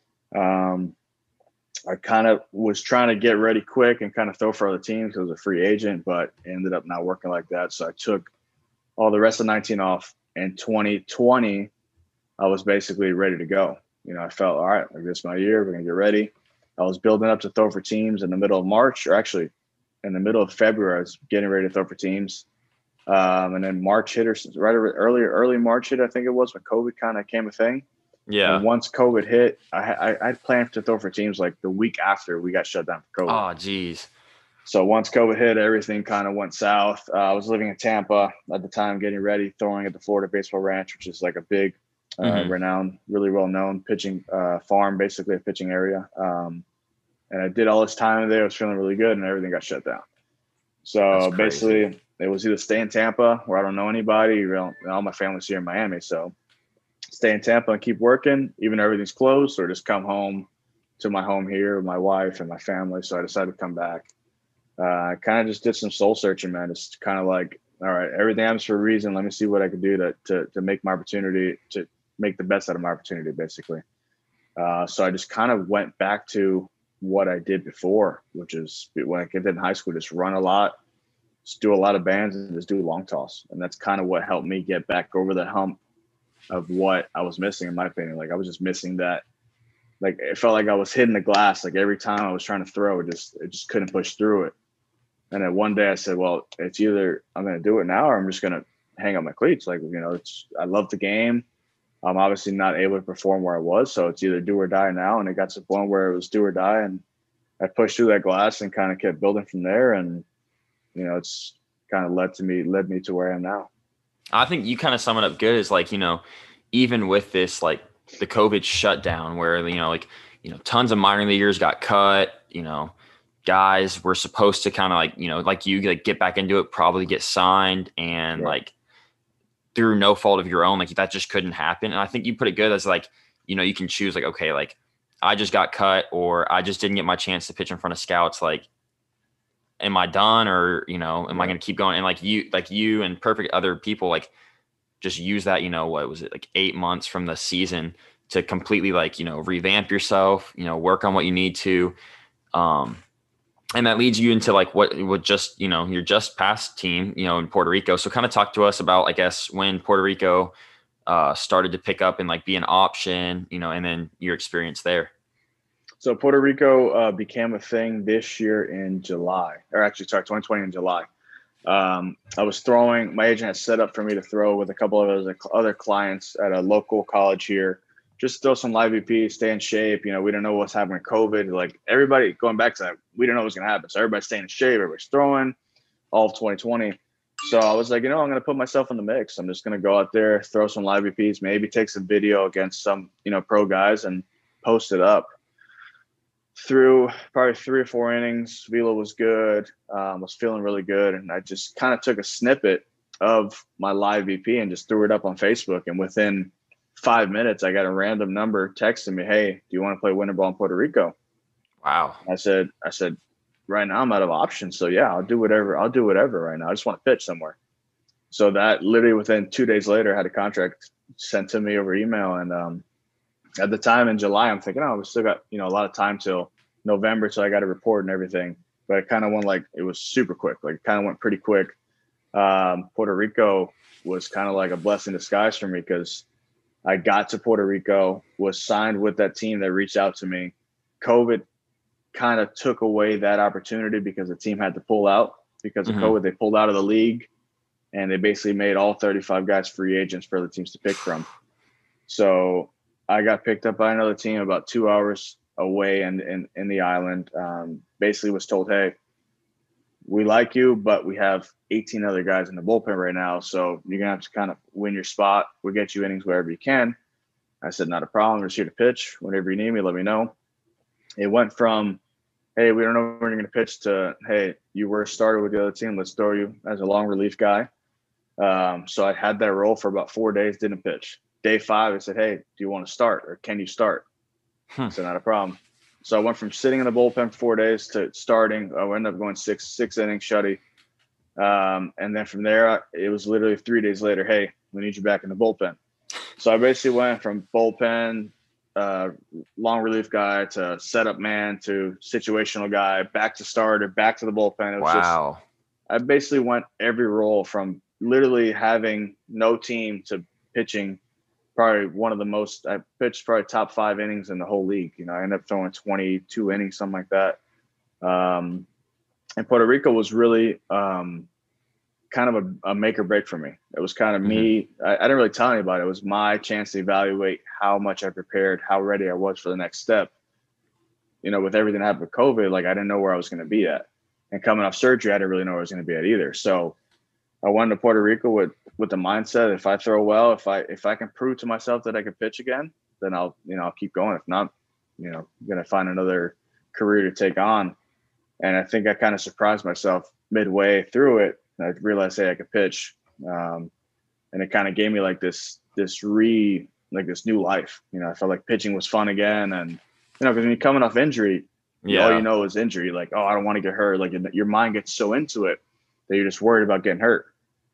I kind of was trying to get ready quick and kind of throw for other teams because I was a free agent, but it ended up not working like that. So I took all the rest of 19 off. In 2020, I was basically ready to go. I felt, all right, this is my year. We're going to get ready. I was building up to throw for teams in the middle of March, or actually in the middle of February. I was getting ready to throw for teams. And then March hit, early March hit, I think it was, when COVID kind of came a thing. Yeah. And once COVID hit, I planned to throw for teams like the week after we got shut down for COVID. Oh, geez. So once COVID hit, everything kind of went south. I was living in Tampa at the time, getting ready, throwing at the Florida Baseball Ranch, which is like a big, renowned, really well-known pitching farm, basically a pitching area. And I did all this time there. I was feeling really good, and everything got shut down. That's So crazy. basically, it was either stay in Tampa, where I don't know anybody. All my family's here in Miami, so stay in Tampa and keep working, even though everything's closed, or just come home to my home here with my wife and my family. So I decided to come back. I kind of just did some soul searching, man. It's kind of like, all right, everything happens for a reason. Let me see what I can do to make my opportunity, to make the best out of my opportunity, basically. So I just kind of went back to what I did before, which is when I get in high school, just run a lot, just do a lot of bands, and just do long toss. And that's kind of what helped me get back over the hump of what I was missing, in my opinion. Like I was just missing that. Like it felt like I was hitting the glass. Like every time I was trying to throw, it just couldn't push through it. And then one day I said, well, it's either I'm going to do it now or I'm just going to hang up my cleats. Like, I love the game. I'm obviously not able to perform where I was. So it's either do or die now. And it got to the point where it was do or die. And I pushed through that glass and kind of kept building from there. And, it's kind of led me to where I am now. I think you kind of sum it up good. Is like, even with this, like the COVID shutdown where, tons of minor leaguers got cut, guys were supposed to kind of like, like you like get back into it, probably get signed, and Right. like through no fault of your own, like that just couldn't happen. And I think you put it good as like, you can choose like, okay, like I just got cut or I just didn't get my chance to pitch in front of scouts. Like, am I done or, am I going to keep going? And like you and perfect other people, like just use that, what was it, like 8 months from the season to completely like, revamp yourself, work on what you need to. And that leads you into like what would just, your just past team, in Puerto Rico. So kind of talk to us about, I guess, when Puerto Rico started to pick up and like be an option, and then your experience there. So Puerto Rico became a thing this year in July, or actually, sorry, 2020 in July. I was throwing. My agent had set up for me to throw with a couple of other clients at a local college here. Just throw some live BP, stay in shape. We don't know what's happening with COVID. Like everybody going back to that, we don't know what's going to happen. So everybody's staying in shape. Everybody's throwing all of 2020. So I was like, I'm going to put myself in the mix. I'm just going to go out there, throw some live BPs, maybe take some video against some, pro guys and post it up. Through probably 3 or 4 innings, velo was good, was feeling really good. And I just kind of took a snippet of my live BP and just threw it up on Facebook. And within 5 minutes, I got a random number texting me, hey, do you want to play winter ball in Puerto Rico? Wow. I said, right now I'm out of options. So yeah, I'll do whatever right now. I just want to pitch somewhere. So that literally within 2 days later, I had a contract sent to me over email. And at the time in July, I'm thinking, we still got, a lot of time till November. So I got a report and everything, but it kind of went like, it was super quick. Like it kind of went pretty quick. Puerto Rico was kind of like a blessing in disguise for me because I got to Puerto Rico, was signed with that team that reached out to me. COVID kind of took away that opportunity because the team had to pull out because of COVID. They pulled out of the league and they basically made all 35 guys free agents for the teams to pick from. So I got picked up by another team about 2 hours away in the island. Basically was told, hey, we like you, but we have 18 other guys in the bullpen right now. So you're going to have to kind of win your spot. We'll get you innings wherever you can. I said, not a problem. I'm just here to pitch. Whenever you need me, let me know. It went from, hey, we don't know when you're going to pitch to, hey, you were a starter with the other team. Let's throw you as a long relief guy. So I had that role for about 4 days, didn't pitch. Day 5, I said, hey, do you want to start or can you start? So not a problem. So I went from sitting in the bullpen for 4 days to starting. I ended up going six innings shutty. And then from there, it was literally 3 days later, hey, we need you back in the bullpen. So I basically went from bullpen, long relief guy to setup man to situational guy, back to starter, back to the bullpen. It was I basically went every role from literally having no team to pitching probably one of the most, I pitched probably top 5 innings in the whole league. I ended up throwing 22 innings, something like that. And Puerto Rico was really kind of a make or break for me. It was kind of me. I didn't really tell anybody. It was my chance to evaluate how much I prepared, how ready I was for the next step. With everything that happened with COVID, like I didn't know where I was going to be at. And coming off surgery, I didn't really know where I was going to be at either. So I went to Puerto Rico with the mindset, if I throw well, if I can prove to myself that I can pitch again, then I'll keep going. If not, I'm going to find another career to take on. And I think I kind of surprised myself midway through it. I realized, hey, I could pitch. And it kind of gave me like this new life. I felt like pitching was fun again. And, because when you're coming off injury, all you know is injury. Like, oh, I don't want to get hurt. Like your mind gets so into it that you're just worried about getting hurt.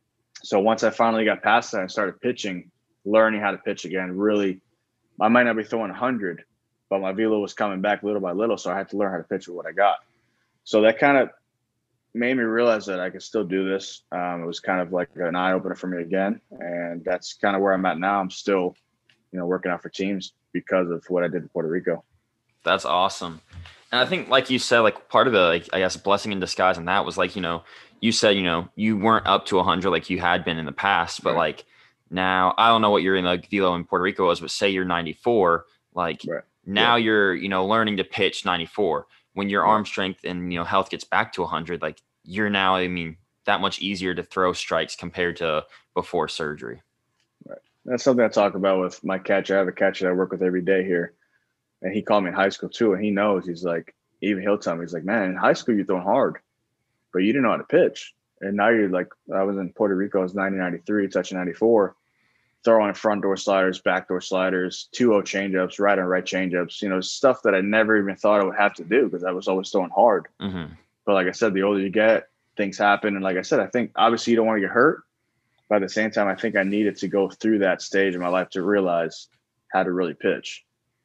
So once I finally got past that and started pitching, learning how to pitch again, really, I might not be throwing 100, but my velo was coming back little by little. So I had to learn how to pitch with what I got. So that kind of made me realize that I could still do this. It was kind of like an eye opener for me again. And that's kind of where I'm at now. I'm still, working out for teams because of what I did in Puerto Rico. That's awesome. And I think, like you said, like part of the, like, I guess, blessing in disguise on that was like, you said, you weren't up to 100 like you had been in the past, but like now, I don't know what you're in like velo in Puerto Rico was, but say you're 94, like now you're, learning to pitch 94. When your arm strength and, health gets back to 100, like you're now, that much easier to throw strikes compared to before surgery. Right. That's something I talk about with my catcher. I have a catcher that I work with every day here. And he called me in high school too. And he knows, he's like, even he'll tell me, he's like, man, in high school, you're throwing hard, but you didn't know how to pitch. And now you're like, I was in Puerto Rico, I was 93, touching 94, throwing front door sliders, back door sliders, 2-0 changeups, right on right changeups, stuff that I never even thought I would have to do because I was always throwing hard. Mm-hmm. But like I said, the older you get, things happen. And like I said, I think obviously you don't want to get hurt. But at the same time, I think I needed to go through that stage in my life to realize how to really pitch.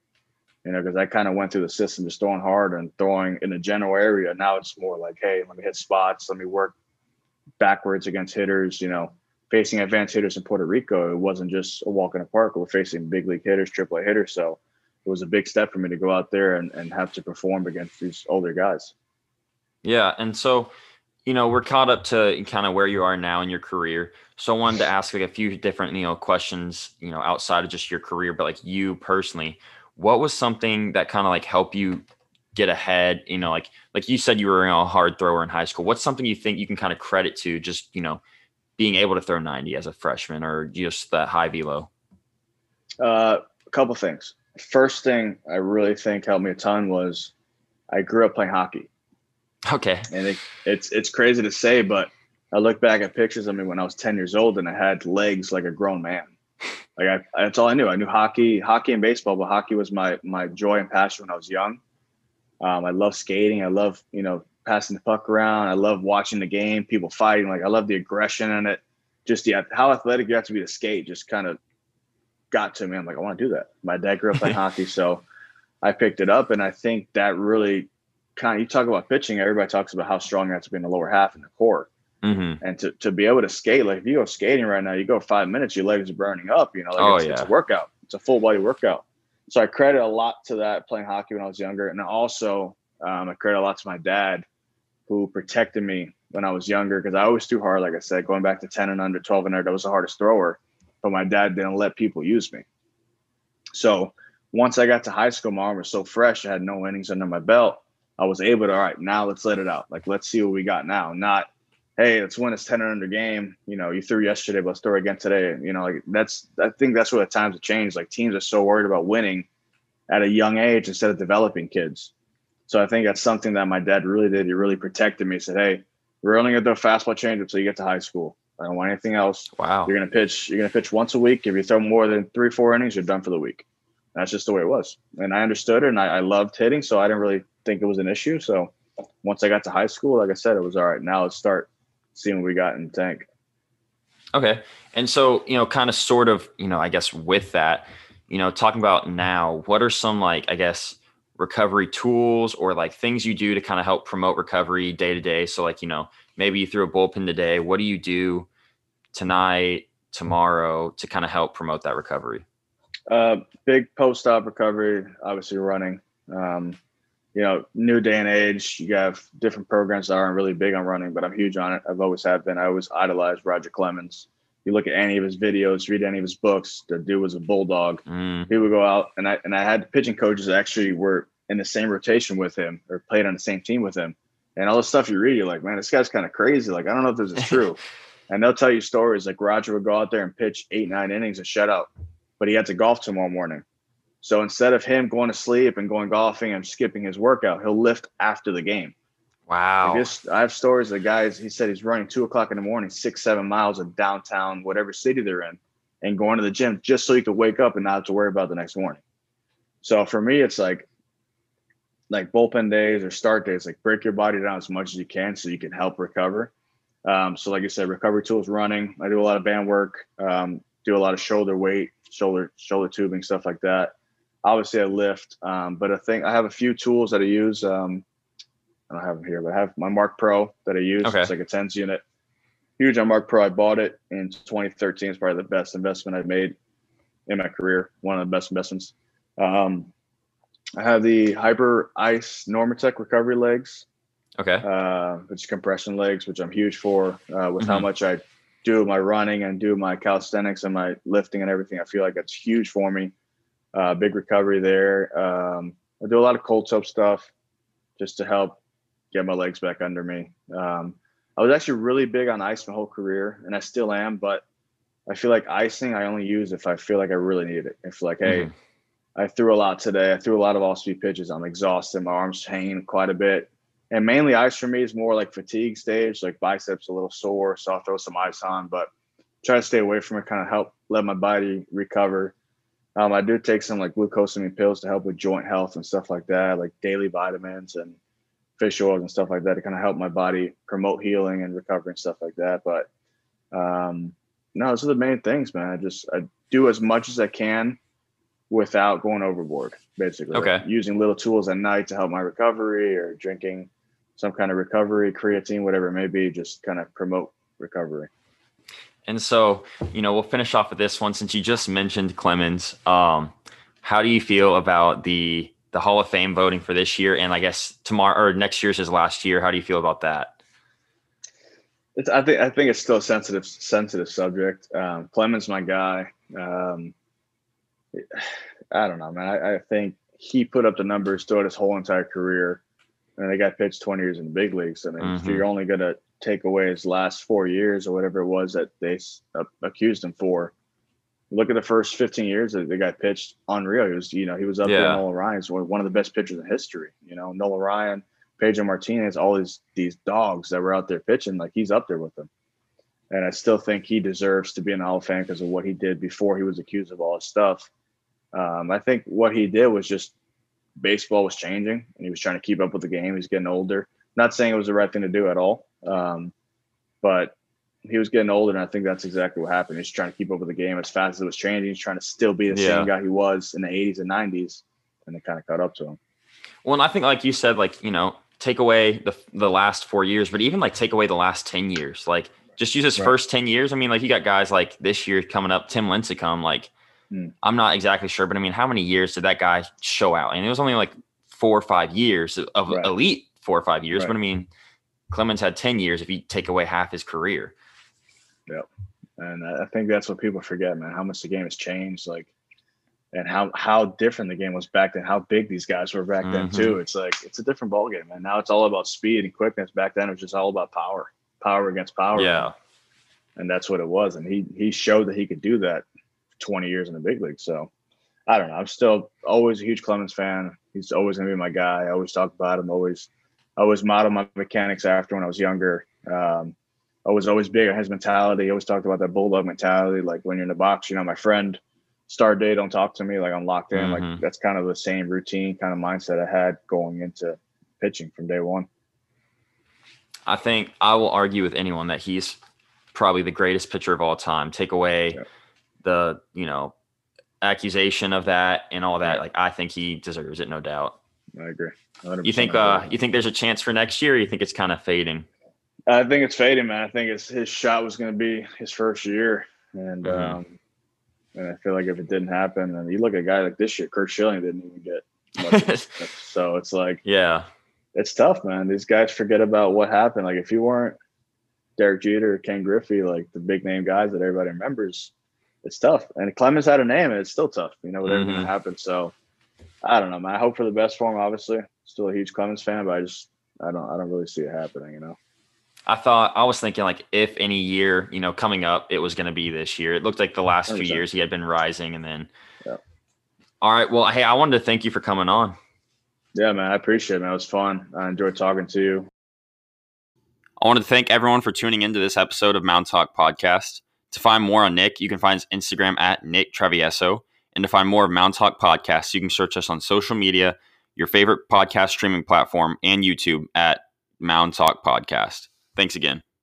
Because I kind of went through the system just throwing hard and throwing in a general area. Now it's more like, hey, let me hit spots. Let me work backwards against hitters. Facing advanced hitters in Puerto Rico, it wasn't just a walk in the park. We're facing big league hitters, AAA hitters. So it was a big step for me to go out there and have to perform against these older guys. Yeah. And so, we're caught up to kind of where you are now in your career. So I wanted to ask like a few different, questions, outside of just your career, but like you personally, what was something that kind of like helped you get ahead? Like you said, you were a hard thrower in high school. What's something you think you can kind of credit to just, being able to throw 90 as a freshman or just that high velo? A couple things. First thing I really think helped me a ton was I grew up playing hockey. Okay. And it's crazy to say, but I look back at pictures of me when I was 10 years old and I had legs like a grown man. Like that's all I knew. I knew hockey and baseball, but hockey was my joy and passion when I was young. I love skating. I love, passing the puck around. I love watching the game, people fighting. Like I love the aggression in it. Just how athletic you have to be to skate just kind of got to me. I'm like, I want to do that. My dad grew up playing hockey, so I picked it up. And I think that really you talk about pitching, everybody talks about how strong you have to be in the lower half and the core. Mm-hmm. And to be able to skate, like if you go skating right now, you go 5 minutes, your legs are burning up, it's a workout. It's a full body workout. So I credit a lot to that playing hockey when I was younger. And also I credit a lot to my dad who protected me when I was younger. Cause I always threw hard. Like I said, going back to 10 and under, 12 and under, I was the hardest thrower, but my dad didn't let people use me. So once I got to high school, my arm was so fresh. I had no innings under my belt. I was able to, all right, now let's let it out. Like, let's see what we got now. Not, hey, let's win this 10 and under game. You threw yesterday, but let's throw again today. I think that's where the times have changed. Like teams are so worried about winning at a young age instead of developing kids. So I think that's something that my dad really did. He really protected me. He said, hey, we're only going to throw fastball change until you get to high school. I don't want anything else. Wow. You're going to pitch once a week. If you throw more than 3-4 innings, you're done for the week. And that's just the way it was. And I understood it and I loved hitting. So I didn't really think it was an issue. So once I got to high school, like I said, it was all right. Now let's start seeing what we got in the tank. Okay. And so, kind of sort of, I guess with that, talking about now, what are some like, I guess, recovery tools or like things you do to kind of help promote recovery day to day? So like, maybe you threw a bullpen today. What do you do tonight, tomorrow to kind of help promote that recovery? Big post-op recovery, obviously running. New day and age, you have different programs that aren't really big on running, but I'm huge on it. I've always have been. I always idolized Roger Clemens. You look at any of his videos, read any of his books, the dude was a bulldog. He would go out, and I had pitching coaches that actually were in the same rotation with him or played on the same team with him. And all the stuff you read, you're like, man, this guy's kind of crazy. Like, I don't know if this is true. And they'll tell you stories like Roger would go out there and pitch 8-9 innings of shutout, but he had to golf tomorrow morning. So instead of him going to sleep and going golfing and skipping his workout, he'll lift after the game. Like Wow. this, I have stories of guys. He said he's running 2:00 in the morning, 6-7 miles of downtown, whatever city they're in, and going to the gym just so he could wake up and not have to worry about the next morning. So for me, it's like bullpen days or start days, like break your body down as much as you can so you can help recover. So like I said, recovery tools, running. I do a lot of band work, do a lot of shoulder weight, shoulder tubing, stuff like that. Obviously I lift, but I have a few tools that I use. I don't have them here, but I have my Mark Pro that I use. Okay. It's like a TENS unit. Huge on Mark Pro. I bought it in 2013. It's probably the best investment I've made in my career. One of the best investments. I have the Hyper Ice Normatec recovery legs. Okay. Which compression legs, which I'm huge for. With how much I do my running and do my calisthenics and my lifting and everything, I feel like that's huge for me. Big recovery there. I do a lot of cold soap stuff just to help get my legs back under me. I was actually really big on ice my whole career, and I still am, but I feel like icing I only use if I feel like I really need it. If like, hey, I threw a lot today. I threw a lot of off-speed pitches. I'm exhausted. My arms hanging quite a bit. And mainly ice for me is more like fatigue stage, like biceps a little sore, so I'll throw some ice on, but try to stay away from it, kind of help let my body recover. I do take some like glucosamine pills to help with joint health and stuff like that, like daily vitamins and fish oils and stuff like that to kind of help my body promote healing and recovery and stuff like that. But no, those are the main things, man. I do as much as I can without going overboard, basically. Okay. Like using little tools at night to help my recovery or drinking some kind of recovery, creatine, whatever it may be, just kind of promote recovery. And so, we'll finish off with this one. Since you just mentioned Clemens, how do you feel about the Hall of Fame voting for this year? And I guess tomorrow or next year's his last year. How do you feel about that? I think it's still a sensitive subject. Clemens, my guy. I don't know, man. I think he put up the numbers throughout his whole entire career. And the guy pitched 20 years in the big leagues. I mean, if you're only going to take away his last 4 years or whatever it was that they accused him for, look at the first 15 years that the guy pitched unreal. He was up there. Nolan Ryan's one of the best pitchers in history. Nolan Ryan, Pedro Martinez, all these dogs that were out there pitching, like he's up there with them. And I still think he deserves to be in the Hall of Fame because of what he did before he was accused of all his stuff. I think what he did was just baseball was changing and he was trying to keep up with the game. He's getting older. Not saying it was the right thing to do at all. But he was getting older, and I think that's exactly what happened. He's trying to keep up with the game as fast as it was changing. He's trying to still be the same guy he was in the 80s and 90s, and they kind of caught up to him. Well, and I think, like you said, take away the last 4 years, but even take away the last 10 years. Like, just use his first 10 years. I mean, you got guys like this year coming up, Tim Lincecum. I'm not exactly sure, but I mean, how many years did that guy show out? And it was only 4 or 5 years of elite 4 or 5 years. Right. But I mean, Clemens had 10 years if you take away half his career. Yep. And I think that's what people forget, man, how much the game has changed, and how different the game was back then, how big these guys were back then too. It's it's a different ballgame, man. Now it's all about speed and quickness. Back then it was just all about power against power. Yeah. And that's what it was. And he showed that he could do that for 20 years in the big league. So I don't know. I'm still always a huge Clemens fan. He's always going to be my guy. I always talk about him, always model my mechanics after when I was younger. I was always big on his mentality. He always talked about that bulldog mentality. Like when you're in the box, my friend, start day, don't talk to me. Like I'm locked in. That's kind of the same routine kind of mindset I had going into pitching from day one. I think I will argue with anyone that he's probably the greatest pitcher of all time. Take away the, accusation of that and all that. I think he deserves it, no doubt. I agree. You think there's a chance for next year, or you think it's kind of fading? I think it's fading, man. I think his shot was going to be his first year. And and I feel like if it didn't happen, and you look at a guy like this year, Curt Schilling didn't even get much. So it's it's tough, man. These guys forget about what happened. Like if you weren't Derek Jeter or Ken Griffey, like the big name guys that everybody remembers, it's tough. And Clemens had a name, and it's still tough, with everything that happened. So I don't know, man. I hope for the best for him, obviously. Still a huge Clemens fan, but I don't really see it happening. I was thinking like if any year, coming up, it was going to be this year. It looked like the last few 100%. years he had been rising, and then. Yeah. All right. Well, hey, I wanted to thank you for coming on. Yeah, man, I appreciate it, man. It was fun. I enjoyed talking to you. I wanted to thank everyone for tuning into this episode of Mound Talk Podcast. To find more on Nick, you can find his Instagram at Nick Travieso. And to find more of Mound Talk Podcast, you can search us on social media, your favorite podcast streaming platform, and YouTube at Mound Talk Podcast. Thanks again.